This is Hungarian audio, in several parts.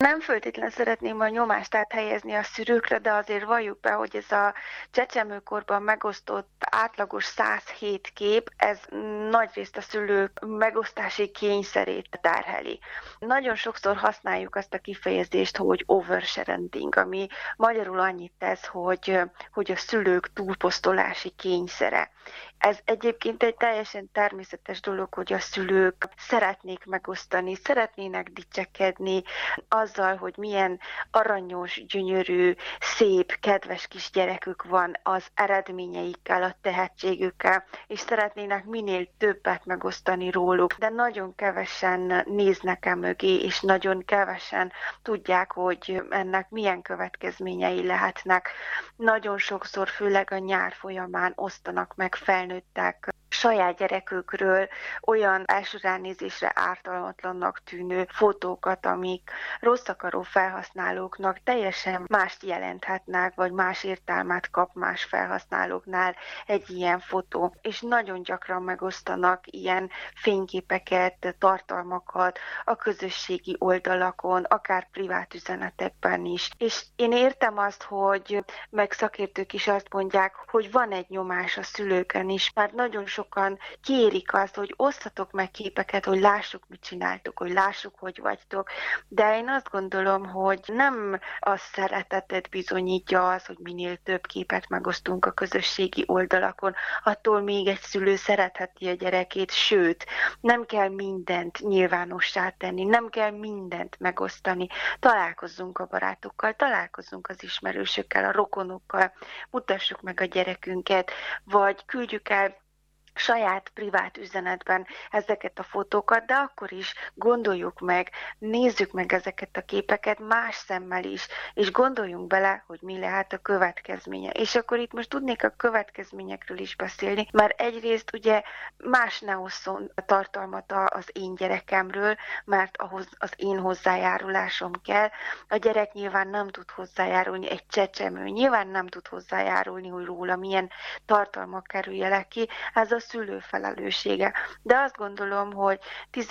Nem föltétlenül szeretném a nyomást áthelyezni a szülőkre, de azért valljuk be, hogy ez a csecsemőkorban megosztott átlagos 107 kép, ez nagyrészt a szülők megosztási kényszerét terheli. Nagyon sokszor használjuk azt a kifejezést, hogy oversharing, ami magyarul annyit tesz, hogy a szülők túlposztolási kényszere. Ez egyébként egy teljesen természetes dolog, hogy a szülők szeretnék megosztani, szeretnének dicsekedni azzal, hogy milyen aranyos, gyönyörű, szép, kedves kis gyerekük van az eredményeikkel, a tehetségükkel, és szeretnének minél többet megosztani róluk. De nagyon kevesen néznek el mögé, és nagyon kevesen tudják, hogy ennek milyen következményei lehetnek. Nagyon sokszor, főleg a nyár folyamán osztanak meg felnőttek saját gyerekükről olyan első ránézésre ártalmatlannak tűnő fotókat, amik rossz akaró felhasználóknak teljesen mást jelenthetnek, vagy más értelmet kap más felhasználóknál egy ilyen fotó. És nagyon gyakran megosztanak ilyen fényképeket, tartalmakat a közösségi oldalakon, akár privát üzenetekben is. És én értem azt, hogy meg szakértők is azt mondják, hogy van egy nyomás a szülőken is, mert nagyon sokan kérik azt, hogy osztatok meg képeket, hogy lássuk, mit csináltok, hogy lássuk, hogy vagytok. De én azt gondolom, hogy nem a szeretetet bizonyítja az, hogy minél több képet megosztunk a közösségi oldalakon. Attól még egy szülő szeretheti a gyerekét, sőt, nem kell mindent nyilvánossá tenni, nem kell mindent megosztani. Találkozzunk a barátokkal, találkozzunk az ismerősökkel, a rokonokkal, mutassuk meg a gyerekünket, vagy küldjük el saját privát üzenetben ezeket a fotókat, de akkor is gondoljuk meg, nézzük meg ezeket a képeket más szemmel is, és gondoljunk bele, hogy mi lehet a következménye. És akkor itt most tudnék a következményekről is beszélni, mert egyrészt ugye más ne osszon a tartalmat az én gyerekemről, mert ahhoz az én hozzájárulásom kell. A gyerek nyilván nem tud hozzájárulni, egy csecsemő nyilván nem tud hozzájárulni, hogy róla milyen tartalmak kerüljenek ki. Ez a szülő felelőssége. De azt gondolom, hogy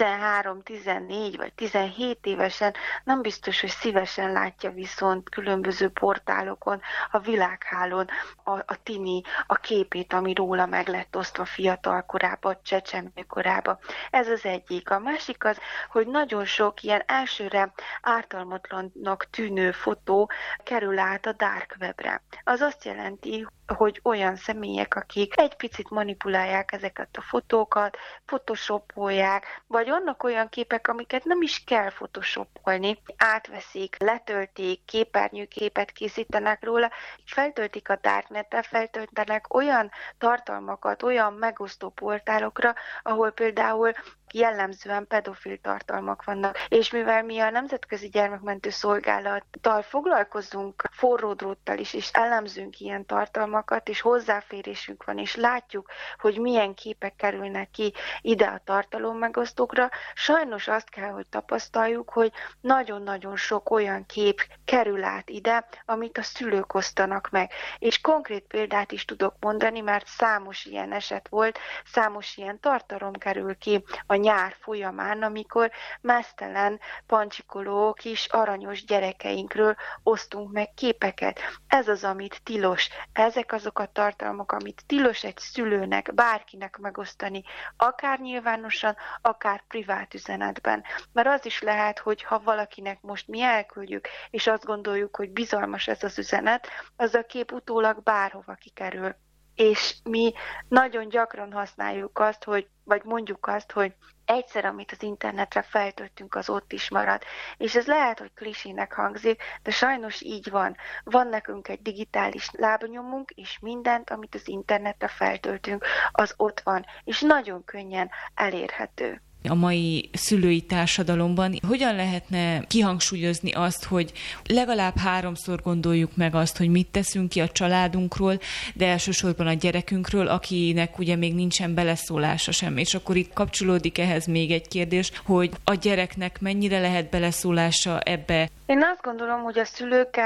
13, 14 vagy 17 évesen nem biztos, hogy szívesen látja viszont különböző portálokon, a világhálón a tini, a képét, ami róla meg lett osztva fiatal korában, csecsemőkorában. Ez az egyik. A másik az, hogy nagyon sok ilyen elsőre ártalmatlannak tűnő fotó kerül át a dark webre. Az azt jelenti, hogy olyan személyek, akik egy picit manipulálják ezeket a fotókat, photoshopolják, vagy vannak olyan képek, amiket nem is kell photoshopolni, átveszik, letöltik, képernyőképet készítenek róla, feltöltik a darknetre, feltöltenek olyan tartalmakat, olyan megosztó portálokra, ahol például jellemzően pedofil tartalmak vannak. És mivel mi a Nemzetközi Gyermekmentő Szolgálattal foglalkozunk forródróttal is, és elemzünk ilyen tartalmakat, és hozzáférésünk van, és látjuk, hogy milyen képek kerülnek ki ide a tartalommegosztókra, sajnos azt kell, hogy tapasztaljuk, hogy nagyon-nagyon sok olyan kép kerül át ide, amit a szülők osztanak meg. És konkrét példát is tudok mondani, mert számos ilyen eset volt, számos ilyen tartalom kerül ki a nyár folyamán, amikor meztelen, pancsikoló, kis aranyos gyerekeinkről osztunk meg képeket. Ez az, amit tilos. Ezek azok a tartalmak, amit tilos egy szülőnek, bárkinek megosztani, akár nyilvánosan, akár privát üzenetben. Mert az is lehet, hogy ha valakinek most mi elküldjük, és azt gondoljuk, hogy bizalmas ez az üzenet, az a kép utólag bárhova kikerül. És mi nagyon gyakran használjuk azt, vagy mondjuk azt, hogy egyszer, amit az internetre feltöltünk, az ott is marad. És ez lehet, hogy klisének hangzik, de sajnos így van. Van nekünk egy digitális lábnyomunk, és mindent, amit az internetre feltöltünk, az ott van, és nagyon könnyen elérhető. A mai szülői társadalomban hogyan lehetne kihangsúlyozni azt, hogy legalább 3-szor gondoljuk meg azt, hogy mit teszünk ki a családunkról, de elsősorban a gyerekünkről, akinek ugye még nincsen beleszólása sem. És akkor itt kapcsolódik ehhez még egy kérdés, hogy a gyereknek mennyire lehet beleszólása ebbe. Én azt gondolom, hogy a szülőkkel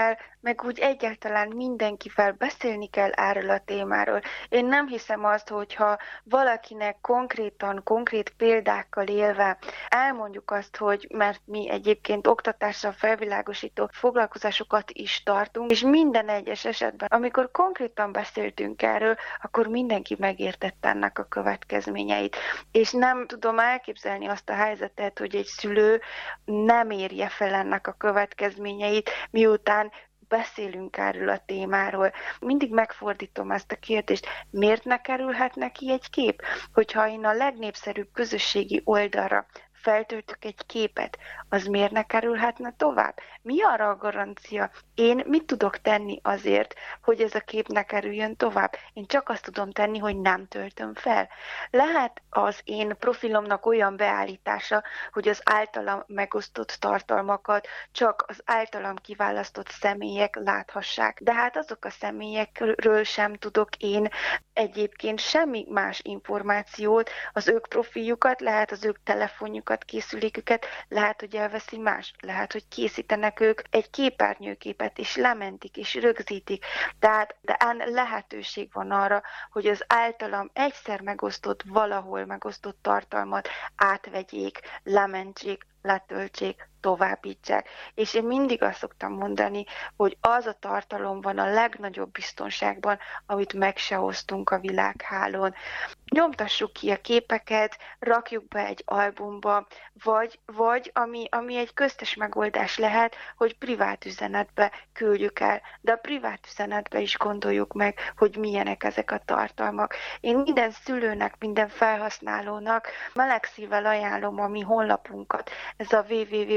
meg úgy egyáltalán mindenkivel beszélni kell erről a témáról. Én nem hiszem azt, hogyha valakinek konkrét példákkal élve elmondjuk azt, hogy mert mi egyébként oktatással felvilágosító foglalkozásokat is tartunk, és minden egyes esetben, amikor konkrétan beszéltünk erről, akkor mindenki megértette ennek a következményeit. És nem tudom elképzelni azt a helyzetet, hogy egy szülő nem érje fel ennek a következményeit, miután beszélünk erről a témáról. Mindig megfordítom ezt a kérdést, miért ne kerülhet neki egy kép? Hogyha én a legnépszerűbb közösségi oldalra feltöltök egy képet, az miért ne kerülhetne tovább? Mi arra a garancia? Én mit tudok tenni azért, hogy ez a kép ne kerüljön tovább? Én csak azt tudom tenni, hogy nem töltöm fel. Lehet az én profilomnak olyan beállítása, hogy az általam megosztott tartalmakat csak az általam kiválasztott személyek láthassák. De hát azok a személyekről sem tudok én egyébként semmi más információt, az ők profiljukat, lehet az ők telefonjukat, készüléküket, lehet, hogy elveszi más, lehet, hogy készítenek ők egy képernyőképet, és lementik, és rögzítik. De lehetőség van arra, hogy az általam egyszer megosztott, valahol megosztott tartalmat átvegyék, lementsék, letöltsék, továbbítsák. És én mindig azt szoktam mondani, hogy az a tartalom van a legnagyobb biztonságban, amit meg se osztunk a világhálón. Nyomtassuk ki a képeket, rakjuk be egy albumba, vagy ami egy köztes megoldás lehet, hogy privát üzenetbe küldjük el. De a privát üzenetbe is gondoljuk meg, hogy milyenek ezek a tartalmak. Én minden szülőnek, minden felhasználónak meleg szívvel ajánlom a mi honlapunkat. Ez a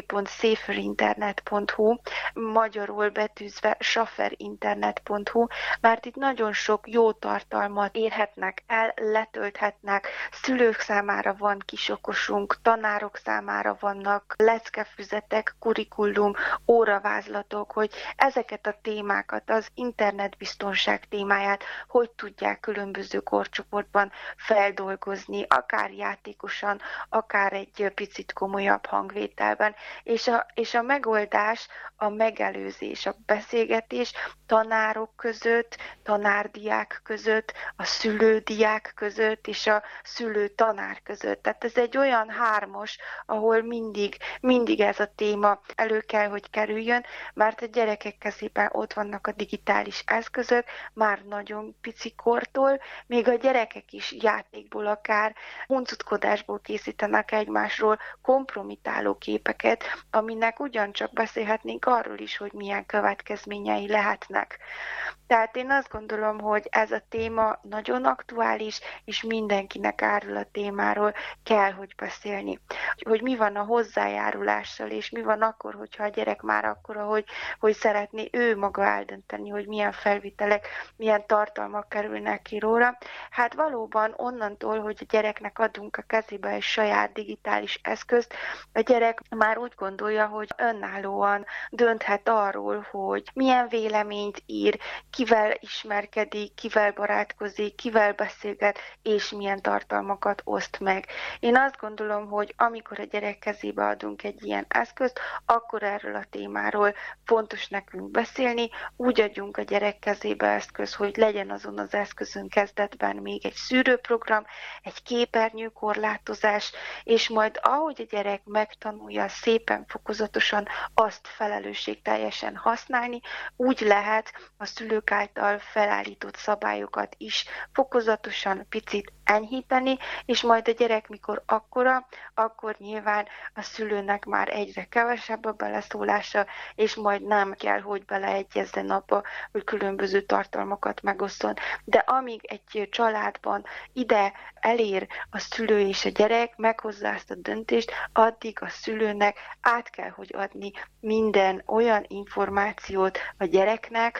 www.saferinternet.hu, magyarul betűzve saferinternet.hu, mert itt nagyon sok jó tartalmat érhetnek el, letölthetnek, szülők számára van kisokosunk, tanárok számára vannak leckefüzetek, kurikulum, óravázlatok, hogy ezeket a témákat, az internetbiztonság témáját hogy tudják különböző korcsoportban feldolgozni, akár játékosan, akár egy picit komolyabb hangvételben, és a megoldás, a megelőzés, a beszélgetés tanárok között, tanárdiák között, a szülődiák között, és a szülő-tanár között. Tehát ez egy olyan hármas, ahol mindig ez a téma elő kell, hogy kerüljön, mert a gyerekek kezében ott vannak a digitális eszközök, már nagyon pici kortól, még a gyerekek is játékból akár huncutkodásból készítenek egymásról kompromitáló képeket, aminek ugyancsak beszélhetnénk arról is, hogy milyen következményei lehetnek. Tehát én azt gondolom, hogy ez a téma nagyon aktuális, és mindenkinek erről a témáról kell, hogy beszélni. Hogy mi van a hozzájárulással, és mi van akkor, hogyha a gyerek már akkora, hogy szeretné ő maga eldönteni, hogy milyen felvitelek, milyen tartalmak kerülnek ki róla. Hát valóban onnantól, hogy a gyereknek adunk a kezébe egy saját digitális eszközt, a gyerek már úgy gondolja, hogy önállóan dönthet arról, hogy milyen véleményt ír, kivel ismerkedik, kivel barátkozik, kivel beszélget, és milyen tartalmakat oszt meg. Én azt gondolom, hogy amikor a gyerek kezébe adunk egy ilyen eszközt, akkor erről a témáról fontos nekünk beszélni, úgy adjunk a gyerek kezébe eszköz, hogy legyen azon az eszközön kezdetben még egy szűrőprogram, egy képernyőkorlátozás, és majd ahogy a gyerek megtanulja szépen, fokozatosan azt felelősségteljesen használni, úgy lehet a szülők által felállított szabályokat is fokozatosan picit enyhíteni, és majd a gyerek mikor akkora, akkor nyilván a szülőnek már egyre kevesebb a beleszólása, és majd nem kell, hogy beleegyezzen abba, hogy különböző tartalmakat megoszton. De amíg egy családban ide elér a szülő és a gyerek, meghozza ezt a döntést, addig a szülőnek át kell, hogy adni minden olyan információt a gyereknek,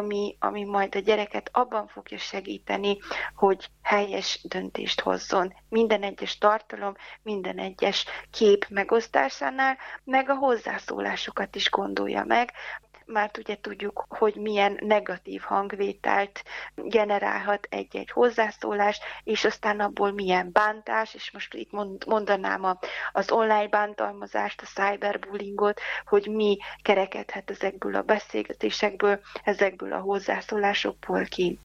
ami majd a gyereket abban fogja segíteni, hogy helyes döntést hozzon. Minden egyes tartalom, minden egyes kép megosztásánál, meg a hozzászólásokat is gondolja meg, mert ugye tudjuk, hogy milyen negatív hangvételt generálhat egy-egy hozzászólás, és aztán abból milyen bántás, és most itt mondanám az online bántalmazást, a cyberbullyingot, hogy mi kerekedhet ezekből a beszélgetésekből, ezekből a hozzászólásokból ki.